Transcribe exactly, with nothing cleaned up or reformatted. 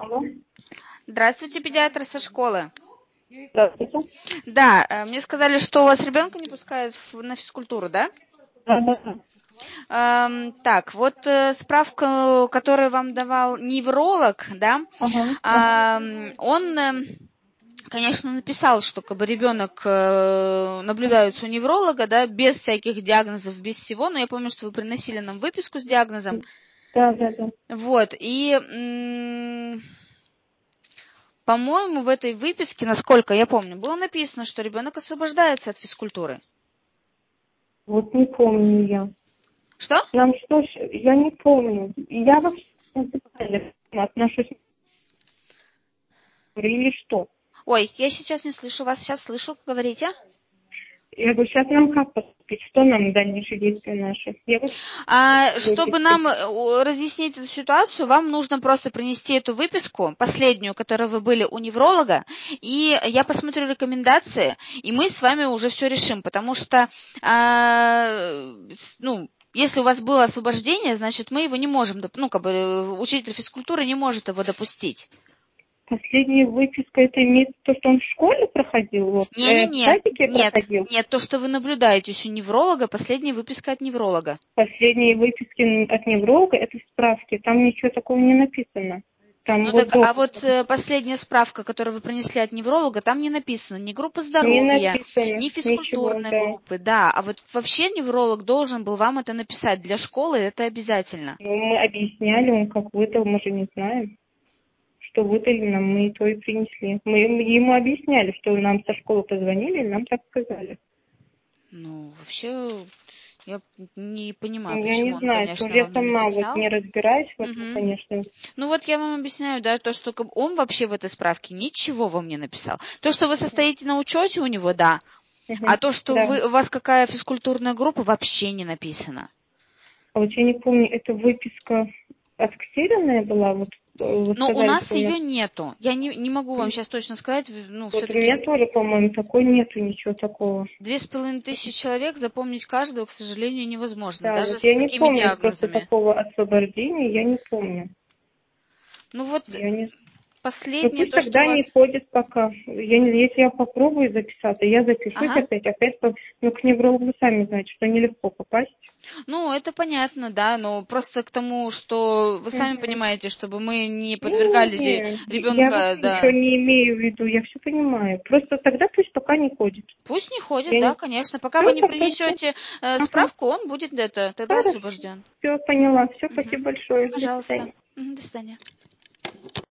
Алло. Здравствуйте, педиатр со школы. Здравствуйте. Да, э, мне сказали, что у вас ребенка не пускают в- на физкультуру, да? Да, да, да. Эм, так, вот э, справка, которую вам давал невролог, да, Ага, ага. ам, он, эм, конечно, написал, что как бы ребенок э, наблюдается у невролога, да, без всяких диагнозов, без всего, но я помню, что вы приносили нам выписку с диагнозом, Да, да, да. вот, и, м, по-моему, в этой выписке, насколько я помню, было написано, что ребенок освобождается от физкультуры. Вот не помню я. Что? Нам что ж, я не помню. Я вообще принципиально отношусь к или что? Ой, я сейчас не слышу вас, сейчас слышу, говорите. Я говорю, сейчас нам как поступить? Что нам дальнейшие действия наши? Я вот А, чтобы выписки. нам э, разъяснить эту ситуацию, вам нужно просто принести эту выписку, последнюю, которую вы были у невролога, и я посмотрю рекомендации, и мы с вами уже все решим, потому что, а, с- ну, если у вас было освобождение, значит, мы его не можем, доп- ну, как бы, э, учитель физкультуры не может его допустить. Последняя выписка, это имеется то, что он в школе проходил, вот, э, в Не-не-не, садике нет, проходил. нет, то, что вы наблюдаетесь у невролога, последняя выписка от невролога. Последние выписки от невролога, это справки, там ничего такого не написано. Там Ну вот так, а допуск. вот э, последняя справка, которую вы принесли от невролога, там не написано ни группа Не здоровья, написано ни ничего, физкультурной да. группы, да. А вот вообще невролог должен был вам это написать. Для школы это обязательно. Ну, мы объясняли, он как выдал, мы же не знаем. Что выдали нам, мы и то и принесли. Мы ему ему объясняли, что нам со школы позвонили, и нам так сказали. Ну, вообще, я не понимаю, Я не почему он, знаю, то конечно, я вам не сама вот написал. не разбираюсь в этом, Мгм. конечно. Ну вот я вам объясняю, да, то, что как бы он вообще в этой справке ничего вам не написал. То, что вы состоите на учете у него, да, а Мгм. то, что Да. вы, у вас какая физкультурная группа, вообще не написано. А вот я не помню, это выписка отксеренная была, вот э, вы Но у сказали, нас что у нас... ее нету. Я не, не могу вам сейчас точно сказать. в- Ну, Вот у меня все-таки тоже, по-моему, такой нету ничего такого. две с половиной тысячи человек, запомнить каждого, к сожалению, невозможно. Да, Даже вот я с не такими помню просто диагнозами. такого освобождения, я не помню. Ну вот Я не Ну последнее пусть то, что у тогда не вас... ходит пока. Я, не- если я попробую записаться, я запишусь Ага. опять, опять, по- ну к неврологу вы сами знаете, что нелегко попасть. Ну, это понятно, да, но просто к тому, что вы сами Мгм. понимаете, чтобы мы не Не, подвергали не, я ребенка, вообще ничего да. не имею в виду, я все понимаю. Просто тогда пусть пока не ходит. Пусть не ходит, Я да, не... конечно. Пока вы Ну, не пока все. принесете э, Ага, справку, он будет это, тогда хорошо. освобожден. Все, поняла. Все, Мгм. спасибо большое. До Пожалуйста. свидания. Мгм, до свидания.